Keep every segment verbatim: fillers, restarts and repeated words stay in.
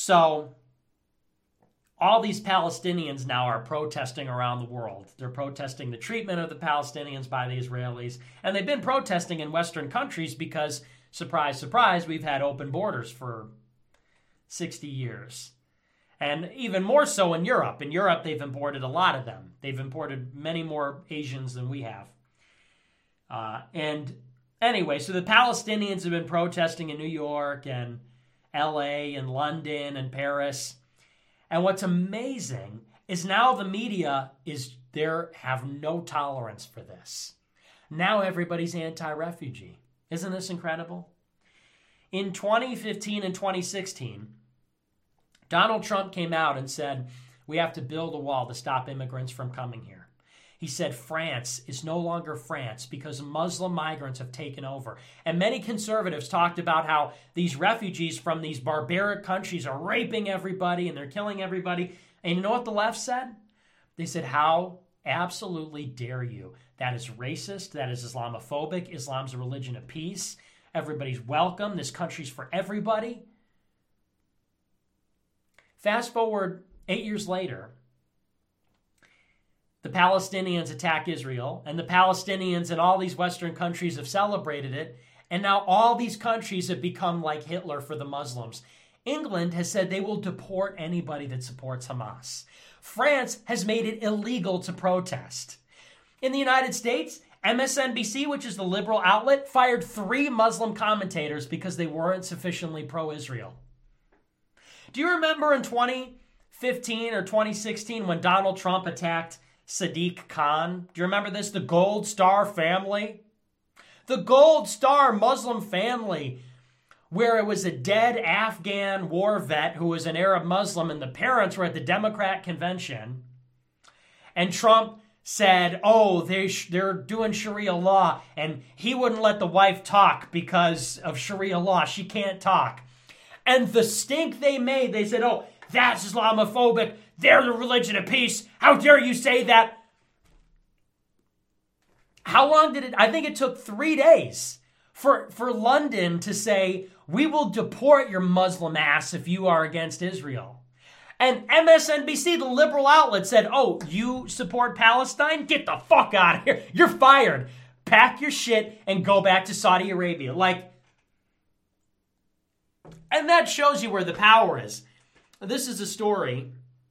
So all these Palestinians now are protesting around the world. They're protesting the treatment of the Palestinians by the Israelis. And they've been protesting in Western countries because, surprise, surprise, we've had open borders for sixty years. And even more so in Europe. In Europe, they've imported a lot of them. They've imported many more Asians than we have. Uh, and anyway, so the Palestinians have been protesting in New York and L A and London and Paris. And what's amazing is now the media is there, have no tolerance for this. Now everybody's anti-refugee. Isn't this incredible? In twenty fifteen and twenty sixteen, Donald Trump came out and said, we have to build a wall to stop immigrants from coming here. He said France is no longer France because Muslim migrants have taken over. And many conservatives talked about how these refugees from these barbaric countries are raping everybody and they're killing everybody. And you know what the left said? They said, how absolutely dare you? That is racist. That is Islamophobic. Islam's a religion of peace. Everybody's welcome. This country's for everybody. Fast forward eight years later, the Palestinians attack Israel, and the Palestinians in all these Western countries have celebrated it, and now all these countries have become like Hitler for the Muslims. England has said they will deport anybody that supports Hamas. France has made it illegal to protest. In the United States, M S N B C, which is the liberal outlet, fired three Muslim commentators because they weren't sufficiently pro-Israel. Do you remember in twenty fifteen or twenty sixteen when Donald Trump attacked Sadiq Khan? Do you remember this? The Gold Star family? The Gold Star Muslim family, where it was a dead Afghan war vet who was an Arab Muslim, and the parents were at the Democrat convention. And Trump said, oh, they sh- they're doing Sharia law, and he wouldn't let the wife talk because of Sharia law. She can't talk. And the stink they made, they said, oh, that's Islamophobic. They're the religion of peace. How dare you say that? How long did it? I think it took three days for, for London to say, we will deport your Muslim ass if you are against Israel. And M S N B C, the liberal outlet, said, oh, you support Palestine? Get the fuck out of here. You're fired. Pack your shit and go back to Saudi Arabia. Like, and that shows you where the power is. This is a story.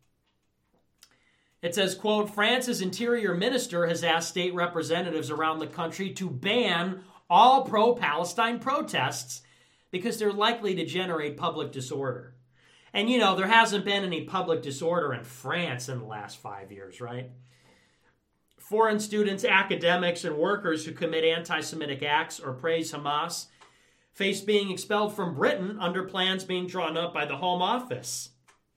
It says, quote, France's interior minister has asked state representatives around the country to ban all pro-Palestine protests because they're likely to generate public disorder. And, you know, there hasn't been any public disorder in France in the last five years, right? Foreign students, academics, and workers who commit anti-Semitic acts or praise Hamas face being expelled from Britain under plans being drawn up by the Home Office.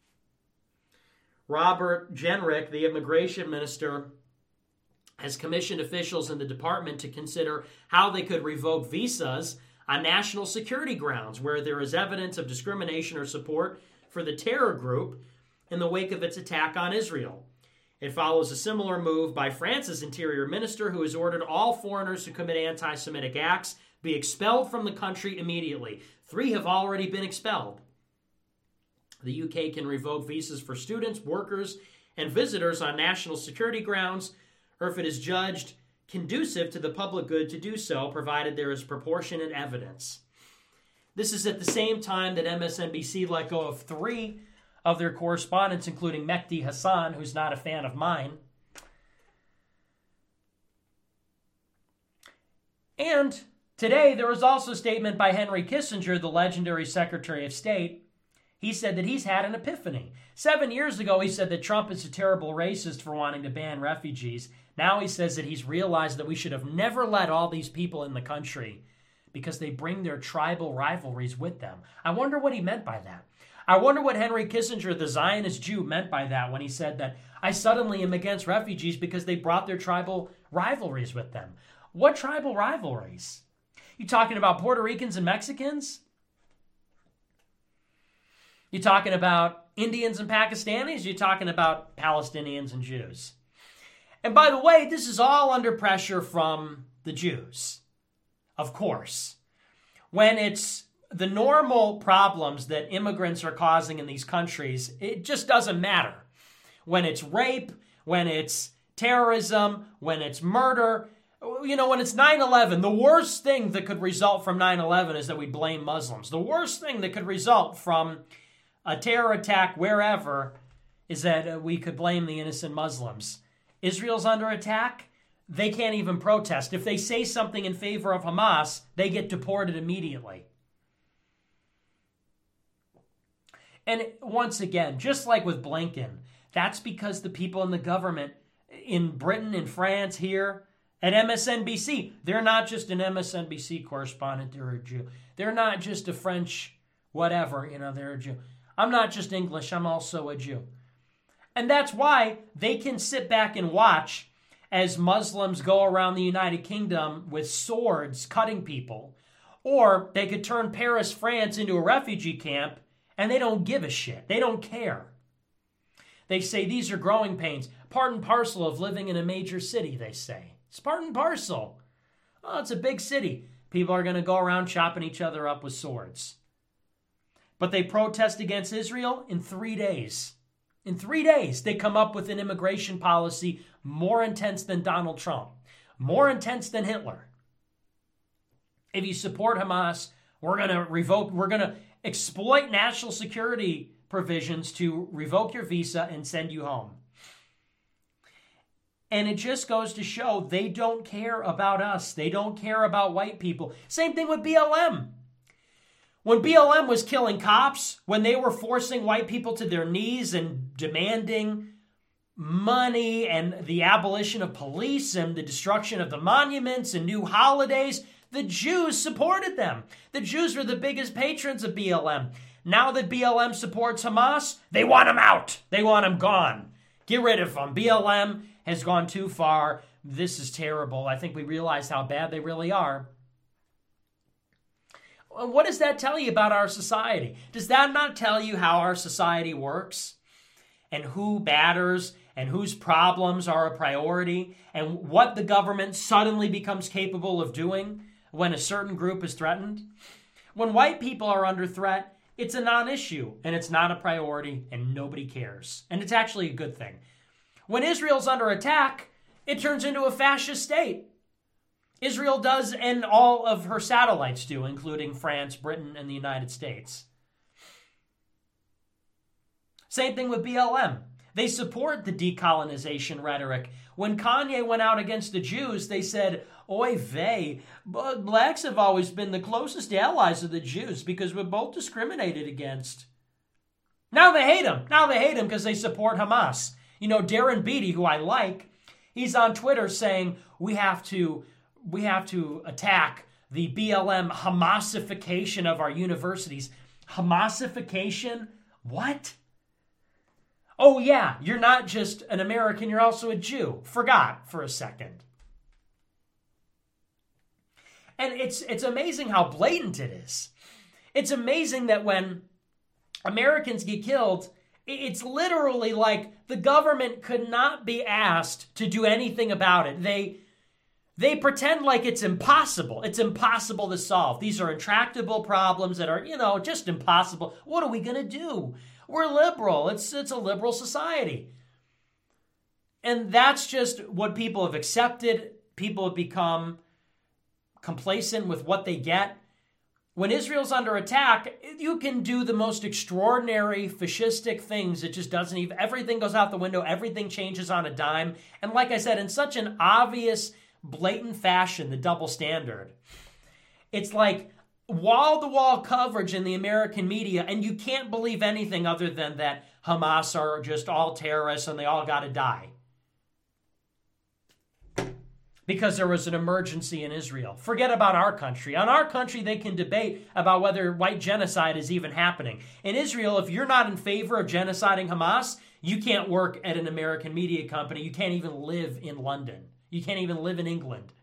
Robert Jenrick, the immigration minister, has commissioned officials in the department to consider how they could revoke visas on national security grounds where there is evidence of discrimination or support for the terror group in the wake of its attack on Israel. It follows a similar move by France's interior minister, who has ordered all foreigners who commit anti-Semitic acts be expelled from the country immediately. Three have already been expelled. The U K can revoke visas for students, workers, and visitors on national security grounds, or if it is judged conducive to the public good to do so, provided there is proportionate evidence. This is at the same time that M S N B C let go of three of their correspondents, including Mehdi Hassan, who's not a fan of mine. And today, there was also a statement by Henry Kissinger, the legendary Secretary of State. He said that he's had an epiphany. Seven years ago, he said that Trump is a terrible racist for wanting to ban refugees. Now he says that he's realized that we should have never let all these people in the country because they bring their tribal rivalries with them. I wonder what he meant by that. I wonder what Henry Kissinger, the Zionist Jew, meant by that when he said that I suddenly am against refugees because they brought their tribal rivalries with them. What tribal rivalries? You talking about Puerto Ricans and Mexicans? You talking about Indians and Pakistanis? You talking about Palestinians and Jews? And by the way, this is all under pressure from the Jews. Of course. When it's the normal problems that immigrants are causing in these countries, it just doesn't matter. When it's rape, when it's terrorism, when it's murder, you know, when it's nine eleven, the worst thing that could result from nine eleven is that we blame Muslims. The worst thing that could result from a terror attack wherever is that we could blame the innocent Muslims. Israel's under attack. They can't even protest. If they say something in favor of Hamas, they get deported immediately. And once again, just like with Blinken, that's because the people in the government in Britain, in France, here, at M S N B C, they're not just an M S N B C correspondent, they're a Jew. They're not just a French whatever, you know, they're a Jew. I'm not just English, I'm also a Jew. And that's why they can sit back and watch as Muslims go around the United Kingdom with swords cutting people. Or they could turn Paris, France into a refugee camp and they don't give a shit. They don't care. They say these are growing pains. Part and parcel of living in a major city, they say. It's part and parcel. Oh, it's a big city. People are going to go around chopping each other up with swords. But they protest against Israel in three days. In three days, they come up with an immigration policy more intense than Donald Trump, more intense than Hitler. If you support Hamas, we're going to revoke, we're going to exploit national security provisions to revoke your visa and send you home. And it just goes to show they don't care about us. They don't care about white people. Same thing with B L M. When B L M was killing cops, when they were forcing white people to their knees and demanding money and the abolition of police and the destruction of the monuments and new holidays, the Jews supported them. The Jews were the biggest patrons of B L M. Now that B L M supports Hamas, they want them out. They want them gone. Get rid of them. B L M has gone too far. This is terrible. I think we realize how bad they really are. What does that tell you about our society? Does that not tell you how our society works? And who matters and whose problems are a priority and what the government suddenly becomes capable of doing when a certain group is threatened? When white people are under threat, it's a non-issue and it's not a priority and nobody cares. And it's actually a good thing. When Israel's under attack, it turns into a fascist state. Israel does, and all of her satellites do, including France, Britain, and the United States. Same thing with B L M. They support the decolonization rhetoric. When Kanye went out against the Jews, they said, oy vey, but blacks have always been the closest allies of the Jews because we're both discriminated against. Now they hate him. Now they hate him because they support Hamas. You know, Darren Beatty, who I like, he's on Twitter saying we have to we have to attack the B L M Hamasification of our universities. Hamasification? What? Oh yeah, you're not just an American, you're also a Jew. Forgot for a second. And it's it's amazing how blatant it is. It's amazing that when Americans get killed, it's literally like the government could not be asked to do anything about it. They they pretend like it's impossible. It's impossible to solve. These are intractable problems that are, you know, just impossible. What are we going to do? We're liberal. It's it's a liberal society. And that's just what people have accepted. People have become complacent with what they get. When Israel's under attack, you can do the most extraordinary fascistic things. It just doesn't even, everything goes out the window. Everything changes on a dime. And like I said, in such an obvious, blatant fashion, the double standard. It's like wall-to-wall coverage in the American media, and you can't believe anything other than that Hamas are just all terrorists and they all got to die. Because there was an emergency in Israel. Forget about our country. On our country, they can debate about whether white genocide is even happening. In Israel, if you're not in favor of genociding Hamas, you can't work at an American media company. You can't even live in London. You can't even live in England.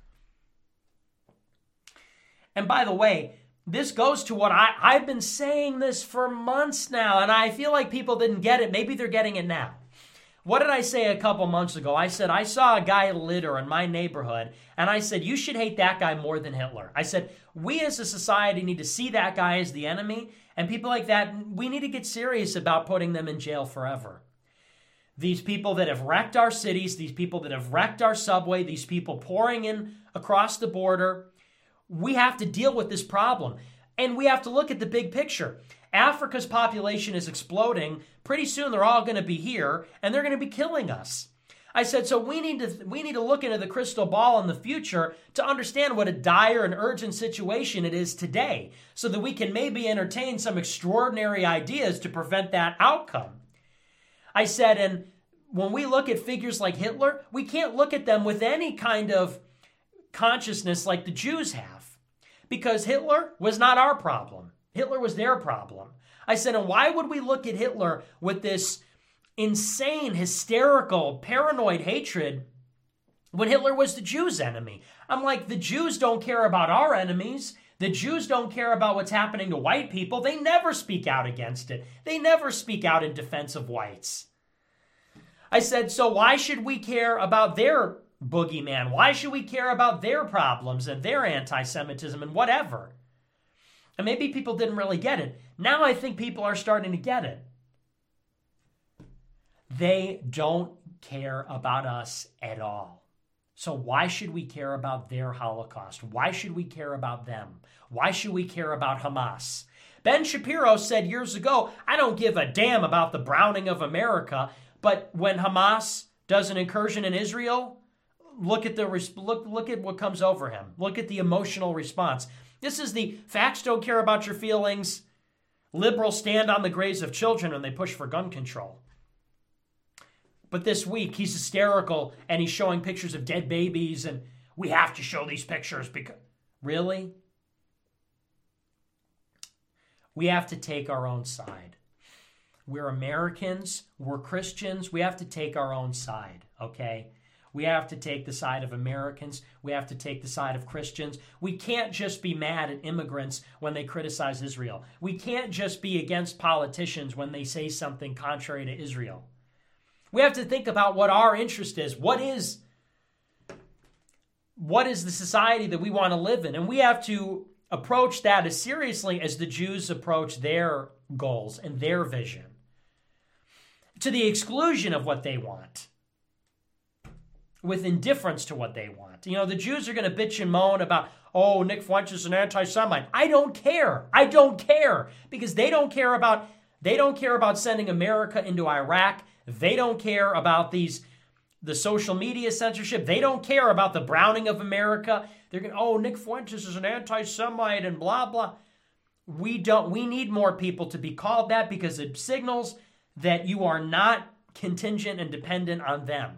And by the way, this goes to what I, I've been saying this for months now, and I feel like people didn't get it. Maybe they're getting it now. What did I say a couple months ago? I said, I saw a guy litter in my neighborhood, and I said, you should hate that guy more than Hitler. I said, we as a society need to see that guy as the enemy, and people like that, we need to get serious about putting them in jail forever. These people that have wrecked our cities, these people that have wrecked our subway, these people pouring in across the border, we have to deal with this problem. And we have to look at the big picture. Africa's population is exploding. Pretty soon they're all going to be here, and they're going to be killing us. I said, so we need to we need to look into the crystal ball in the future to understand what a dire and urgent situation it is today, so that we can maybe entertain some extraordinary ideas to prevent that outcome. I said, and when we look at figures like Hitler, we can't look at them with any kind of consciousness like the Jews have, because Hitler was not our problem. Hitler was their problem. I said, and why would we look at Hitler with this insane, hysterical, paranoid hatred when Hitler was the Jews' enemy? I'm like, the Jews don't care about our enemies. The Jews don't care about what's happening to white people. They never speak out against it. They never speak out in defense of whites. I said, so why should we care about their boogeyman? Why should we care about their problems and their anti-Semitism and whatever? And maybe people didn't really get it. Now I think people are starting to get it. They don't care about us at all. So why should we care about their Holocaust? Why should we care about them? Why should we care about Hamas? Ben Shapiro said years ago, I don't give a damn about the browning of America, but when Hamas does an incursion in Israel, look at the look look at what comes over him. Look at the emotional response. This is the facts don't care about your feelings. Liberals stand on the graves of children and they push for gun control. But this week, he's hysterical and he's showing pictures of dead babies, and we have to show these pictures because... Really? We have to take our own side. We're Americans. We're Christians. We have to take our own side, okay? We have to take the side of Americans. We have to take the side of Christians. We can't just be mad at immigrants when they criticize Israel. We can't just be against politicians when they say something contrary to Israel. We have to think about what our interest is. What is, what is the society that we want to live in? And we have to approach that as seriously as the Jews approach their goals and their vision, to the exclusion of what they want, with indifference to what they want. You know, the Jews are going to bitch and moan about, oh, Nick Fuentes is an anti-Semite. I don't care. I don't care, because they don't care about they don't care about sending America into Iraq. They don't care about these the social media censorship. They don't care about the browning of America. They're going, oh, Nick Fuentes is an anti-Semite and blah blah. We don't. We need more people to be called that, because it signals that you are not contingent and dependent on them.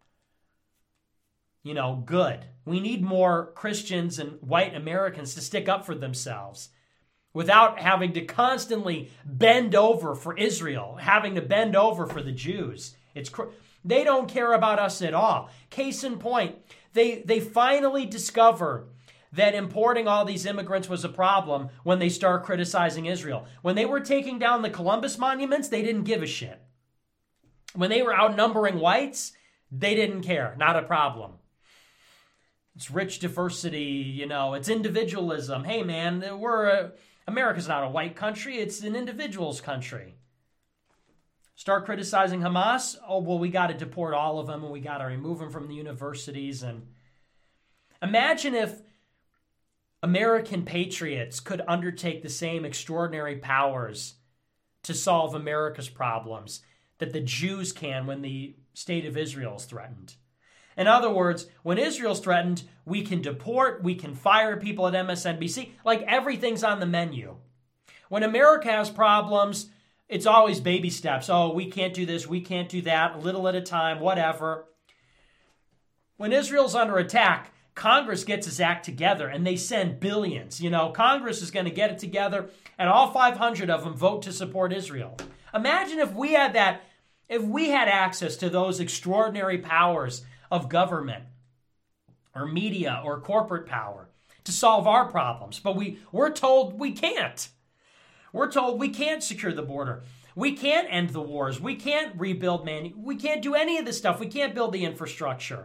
You know, good. We need more Christians and white Americans to stick up for themselves without having to constantly bend over for Israel, having to bend over for the Jews. It's cr- They don't care about us at all. Case in point, they, they finally discover that importing all these immigrants was a problem when they start criticizing Israel. When they were taking down the Columbus monuments, they didn't give a shit. When they were outnumbering whites, they didn't care. Not a problem. It's rich diversity, you know, it's individualism. Hey, man, we're a, America's not a white country. It's an individual's country. Start criticizing Hamas. Oh, well, we got to deport all of them, and we got to remove them from the universities. And imagine if American patriots could undertake the same extraordinary powers to solve America's problems that the Jews can when the state of Israel is threatened. In other words, when Israel's threatened, we can deport, we can fire people at M S N B C, like everything's on the menu. When America has problems, it's always baby steps. Oh, we can't do this, we can't do that, a little at a time, whatever. When Israel's under attack, Congress gets its act together and they send billions. You know, Congress is going to get it together and all five hundred of them vote to support Israel. Imagine if we had that, if we had access to those extraordinary powers of government or media or corporate power to solve our problems. But we, we're told we can't. We're told we can't secure the border. We can't end the wars. We can't rebuild man. We can't do any of this stuff. We can't build the infrastructure.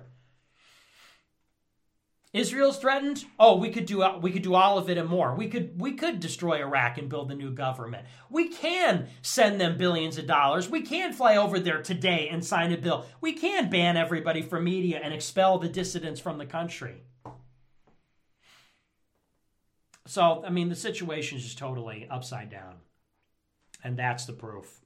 Israel's threatened. Oh, we could do we could do all of it and more. We could we could destroy Iraq and build a new government. We can send them billions of dollars. We can fly over there today and sign a bill. We can ban everybody from media and expel the dissidents from the country. So, I mean, the situation is just totally upside down. And that's the proof.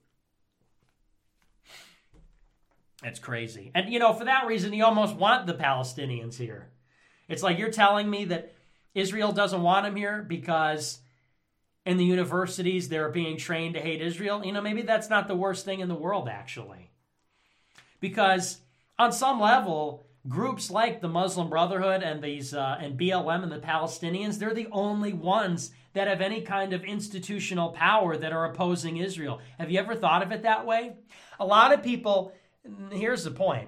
It's crazy. And, you know, for that reason, you almost want the Palestinians here. It's like you're telling me that Israel doesn't want them here because in the universities they're being trained to hate Israel. You know, maybe that's not the worst thing in the world, actually. Because on some level, groups like the Muslim Brotherhood and these uh, and B L M and the Palestinians, they're the only ones that have any kind of institutional power that are opposing Israel. Have you ever thought of it that way? A lot of people, here's the point.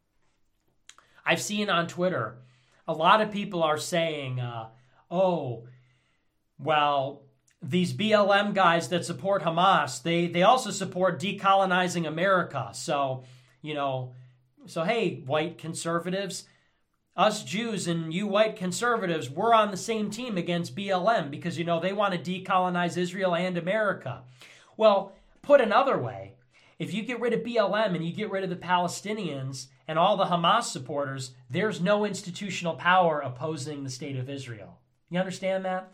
I've seen on Twitter, a lot of people are saying, uh, oh, well, these B L M guys that support Hamas, they, they also support decolonizing America. So, you know, so hey, white conservatives, us Jews and you white conservatives, we're on the same team against B L M because, you know, they want to decolonize Israel and America. Well, put another way, if you get rid of B L M and you get rid of the Palestinians and all the Hamas supporters, there's no institutional power opposing the state of Israel. You understand that?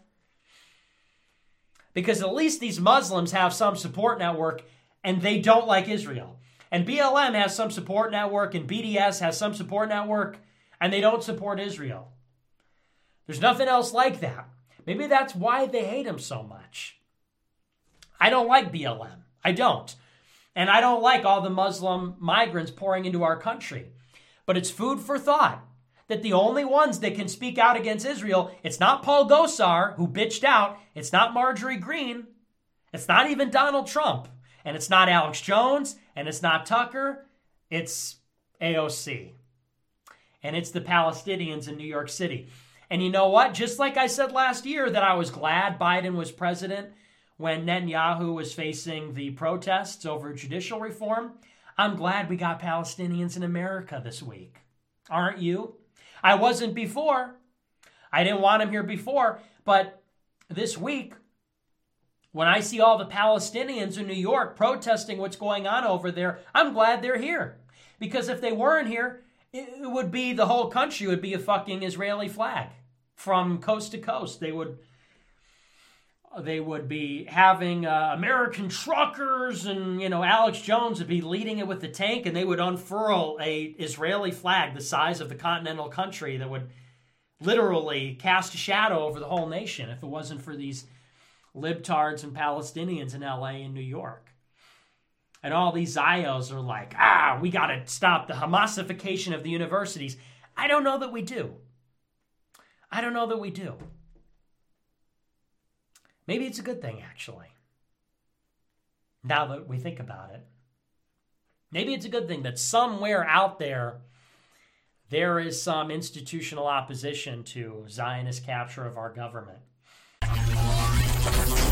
Because at least these Muslims have some support network and they don't like Israel. And B L M has some support network and B D S has some support network and they don't support Israel. There's nothing else like that. Maybe that's why they hate him so much. I don't like B L M. I don't. And I don't like all the Muslim migrants pouring into our country. But it's food for thought that the only ones that can speak out against Israel, it's not Paul Gosar, who bitched out. It's not Marjorie Greene. It's not even Donald Trump. And it's not Alex Jones. And it's not Tucker. It's A O C. And it's the Palestinians in New York City. And you know what? Just like I said last year that I was glad Biden was president when Netanyahu was facing the protests over judicial reform, I'm glad we got Palestinians in America this week. Aren't you? I wasn't before. I didn't want them here before. But this week, when I see all the Palestinians in New York protesting what's going on over there, I'm glad they're here. Because if they weren't here, it would be the whole country would be a fucking Israeli flag from coast to coast. They would... They would be having uh, American truckers and, you know, Alex Jones would be leading it with the tank and they would unfurl a Israeli flag the size of the continental country that would literally cast a shadow over the whole nation if it wasn't for these libtards and Palestinians in L A and New York. And all these Zios are like, ah, we got to stop the Hamasification of the universities. I don't know that we do. I don't know that we do. Maybe it's a good thing, actually. Now that we think about it. Maybe it's a good thing that somewhere out there, there is some institutional opposition to Zionist capture of our government.